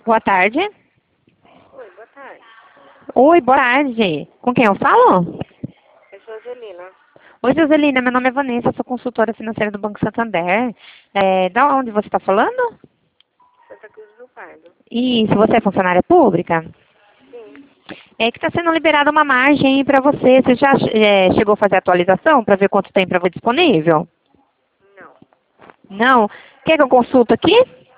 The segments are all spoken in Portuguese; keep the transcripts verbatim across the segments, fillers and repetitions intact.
Boa tarde. Oi, boa tarde. Oi, boa tarde. Com quem eu falo? É Joselina. Oi, Joselina. Meu nome é Vanessa, sou consultora financeira do Banco Santander. É, da onde você está falando? Santa Cruz do Pardo. Isso, você é funcionária pública? Sim. É que está sendo liberada uma margem para você. Você já é, chegou a fazer a atualização para ver quanto tem para você disponível? Não. Não? Quer que eu consulte aqui?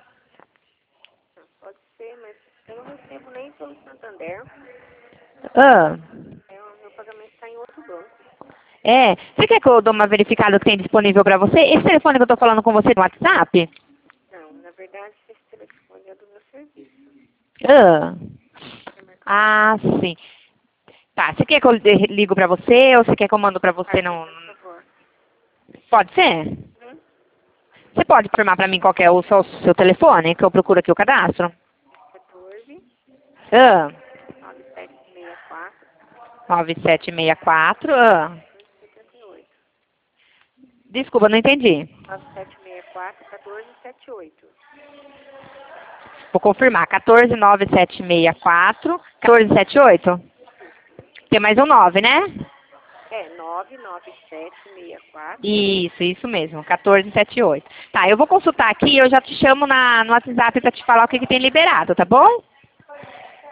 Pode ser, mas eu não recebo nem pelo Santander. Ah, É, o meu pagamento está em outro banco. é. Você quer que eu dou uma verificada que tem disponível para você? Esse telefone que eu estou falando com você no WhatsApp? Não, na verdade, esse telefone é do meu serviço. Ah, É marcado. ah sim. Tá, você quer que eu ligo pra você ou você quer que eu mando pra você Marque, não... por favor. Pode ser? Uhum. Você pode informar pra mim qual que é o seu, seu telefone, que eu procuro aqui o cadastro? quatorze, Ah, nove sete seis quatro, nove sete seis quatro. Ah. setenta e oito. Desculpa, não entendi. nove sete seis quatro, quatorze setenta e oito. Vou confirmar. quatorze nove sete seis quatro, quatorze setenta e oito? Tem mais um nove, né? É, nove nove sete seis quatro. Isso, isso mesmo. quatorze setenta e oito. Tá, eu vou consultar aqui e eu já te chamo na, no WhatsApp pra te falar o que, que tem liberado, tá bom?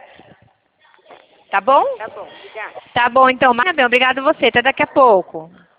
Tá bom? Tá bom, obrigada. Tá bom, então. Maravilha, obrigado a você. Até daqui a pouco.